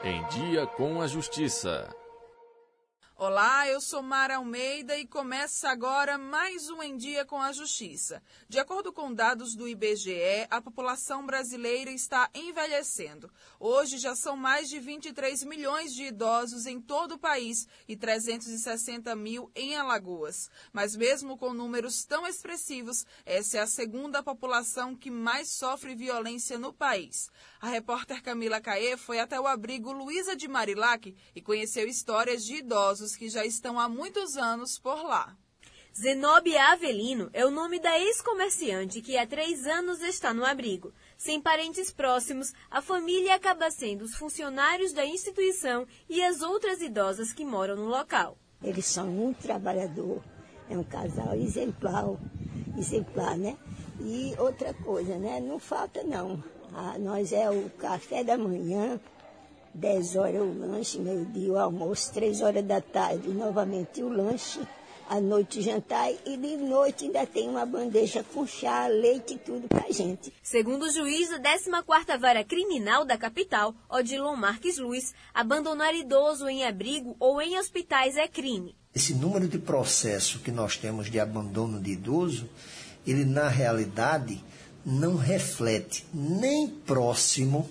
Em Dia com a Justiça. Olá, eu sou Mara Almeida e começa agora mais um Em Dia com a Justiça. De acordo com dados do IBGE, a população brasileira está envelhecendo. Hoje já são mais de 23 milhões de idosos em todo o país e 360 mil em Alagoas. Mas mesmo com números tão expressivos, essa é a segunda população que mais sofre violência no país. A repórter Camila Caê foi até o abrigo Luísa de Marilac e conheceu histórias de idosos que já estão há muitos anos por lá. Zenobia Avelino é o nome da ex-comerciante que há 3 anos está no abrigo. Sem parentes próximos, a família acaba sendo os funcionários da instituição e as outras idosas que moram no local. Eles são muito trabalhadores, é um casal exemplar, né? E outra coisa, né? Não falta não. Nós é o café da manhã, 10 horas o lanche, meio-dia o almoço, 3 horas da tarde novamente o lanche, à noite o jantar e de noite ainda tem uma bandeja com chá, leite e tudo pra gente. Segundo o juiz da 14ª Vara Criminal da capital, Odilon Marques Luiz, abandonar idoso em abrigo ou em hospitais é crime. Esse número de processo que nós temos de abandono de idoso, ele na realidade não reflete nem próximo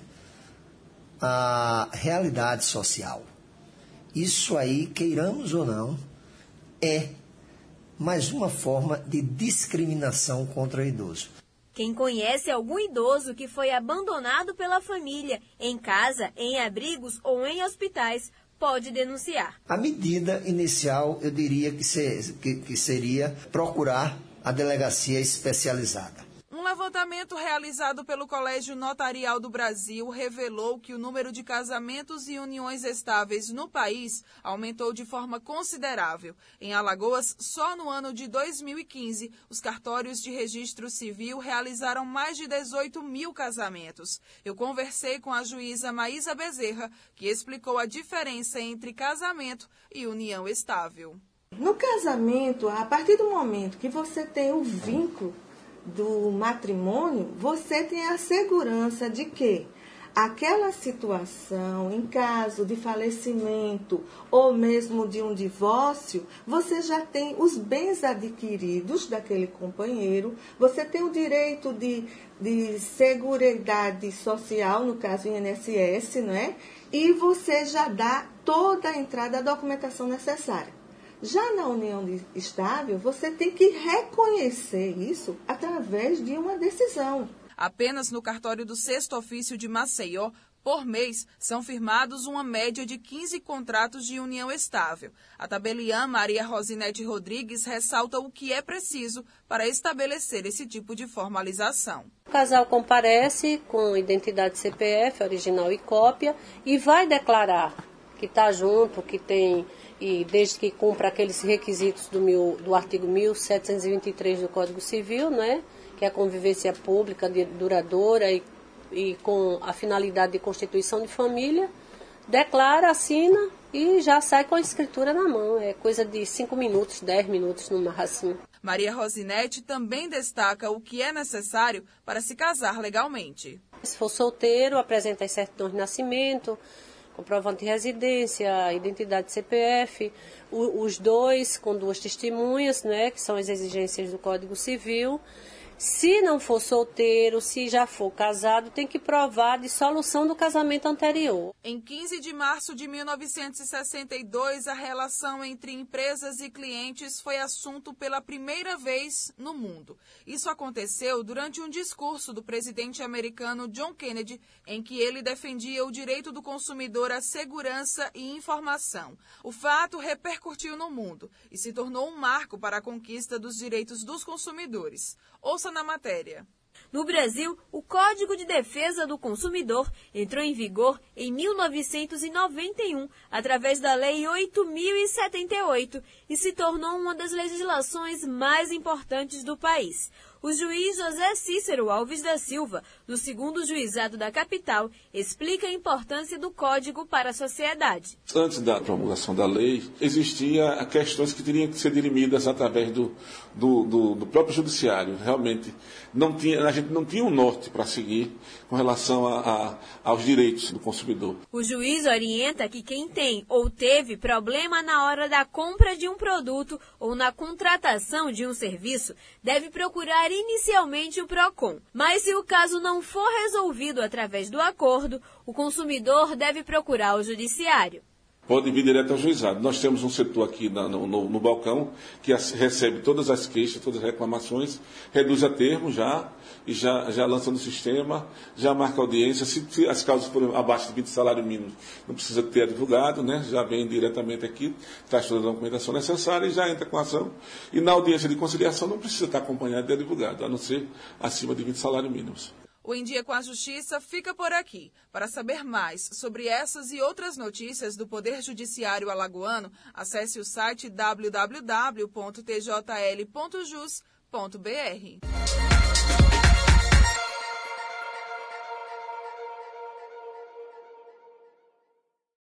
a realidade social. Isso aí, queiramos ou não, é mais uma forma de discriminação contra o idoso. Quem conhece algum idoso que foi abandonado pela família, em casa, em abrigos ou em hospitais, pode denunciar. A medida inicial, eu diria que seria procurar a delegacia especializada. Um levantamento realizado pelo Colégio Notarial do Brasil revelou que o número de casamentos e uniões estáveis no país aumentou de forma considerável. Em Alagoas, só no ano de 2015, os cartórios de registro civil realizaram mais de 18 mil casamentos. Eu conversei com a juíza Maísa Bezerra, que explicou a diferença entre casamento e união estável. No casamento, a partir do momento que você tem o vínculo do matrimônio, você tem a segurança de que aquela situação, em caso de falecimento ou mesmo de um divórcio, você já tem os bens adquiridos daquele companheiro, você tem o direito de seguridade social, no caso INSS, não é? E você já dá toda a entrada da documentação necessária. Já na união estável, você tem que reconhecer isso através de uma decisão. Apenas no cartório do 6º Ofício de Maceió, por mês, são firmados uma média de 15 contratos de união estável. A tabeliã Maria Rosinete Rodrigues ressalta o que é preciso para estabelecer esse tipo de formalização. O casal comparece com identidade CPF, original e cópia, e vai declarar que está junto, que tem, e desde que cumpra aqueles requisitos do artigo 1723 do Código Civil, né, que é a convivência pública duradoura e com a finalidade de constituição de família, declara, assina e já sai com a escritura na mão. É coisa de 5 minutos, 10 minutos no máximo. Maria Rosinete também destaca o que é necessário para se casar legalmente. Se for solteiro, apresenta as certidões de nascimento, comprovante de residência, identidade CPF, os dois com 2 testemunhas, né, que são as exigências do Código Civil. Se não for solteiro, se já for casado, tem que provar a dissolução do casamento anterior. Em 15 de março de 1962, a relação entre empresas e clientes foi assunto pela primeira vez no mundo. Isso aconteceu durante um discurso do presidente americano John Kennedy, em que ele defendia o direito do consumidor à segurança e informação. O fato repercutiu no mundo e se tornou um marco para a conquista dos direitos dos consumidores. Ouça na matéria. No Brasil, o Código de Defesa do Consumidor entrou em vigor em 1991, através da Lei 8.078, e se tornou uma das legislações mais importantes do país. O juiz José Cícero Alves da Silva, do 2º Juizado da Capital, explica a importância do Código para a sociedade. Antes da promulgação da lei, existia questões que teriam que ser dirimidas através do próprio judiciário. Realmente, a gente não tinha um norte para seguir com relação aos direitos do consumidor. O juiz orienta que quem tem ou teve problema na hora da compra de um produto ou na contratação de um serviço deve procurar inicialmente o PROCON. Mas se o caso não for resolvido através do acordo, o consumidor deve procurar o judiciário. Pode vir direto ao juizado. Nós temos um setor aqui no balcão que recebe todas as queixas, todas as reclamações, reduz a termo e já lança no sistema, já marca audiência. Se as causas forem abaixo de 20 salários mínimos, não precisa ter advogado, né? Já vem diretamente aqui, traz toda a documentação necessária e já entra com a ação. E na audiência de conciliação não precisa estar acompanhado de advogado, a não ser acima de 20 salários mínimos. O Em Dia com a Justiça fica por aqui. Para saber mais sobre essas e outras notícias do Poder Judiciário alagoano, acesse o site www.tjl.jus.br.